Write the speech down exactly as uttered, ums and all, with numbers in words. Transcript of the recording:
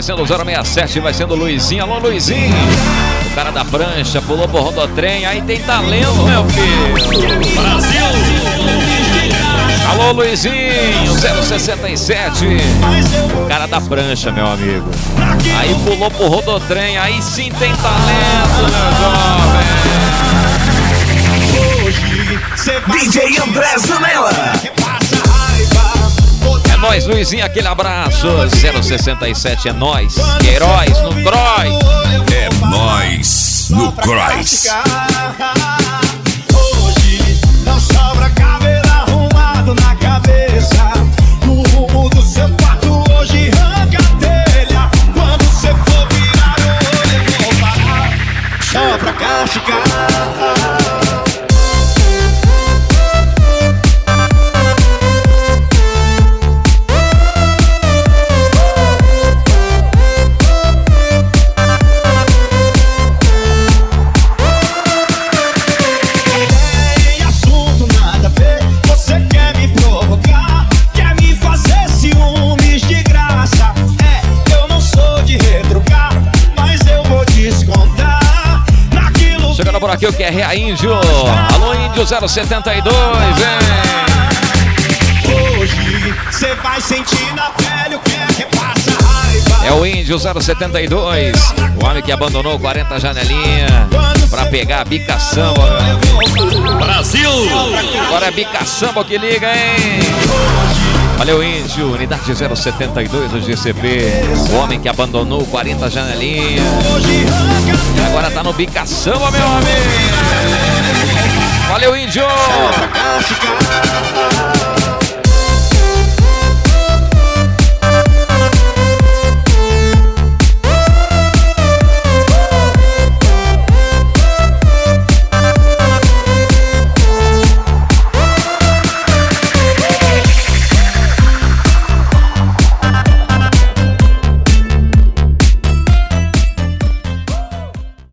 vai sendo o zero seis sete, vai sendo o Luizinho. Alô, Luizinho. O cara da prancha pulou pro rodotrem. Aí tem talento, meu filho. Brasil. Alô, Luizinho, zero sessenta e sete. O cara da prancha, meu amigo. Aí pulou pro rodotrem. Aí sim tem talento, meu jovem. D J André Zanella. É nóis, Luizinho, aquele abraço. zero sessenta e sete é nóis. Queiroz no Croix. É nóis no Croix. Hoje não sobra cabelo arrumado na cabeça. No rumo do seu quarto hoje arranca a telha. Quando você for virar o olho eu vou parar só pra castigar. Por aqui o Q R A Índio. Alô, Índio zero setenta e dois, hein? Hoje você vai sentir na pele o que é que passa raiva. É o Índio zero setenta e dois, o homem que abandonou quarenta janelinhas pra pegar a bica samba. Brasil! Agora é bica samba que liga, hein? Valeu, Índio, unidade zero setenta e dois do G C P. O homem que abandonou quarenta janelinhas e agora tá no bica samba, meu amigo. Valeu, Índio!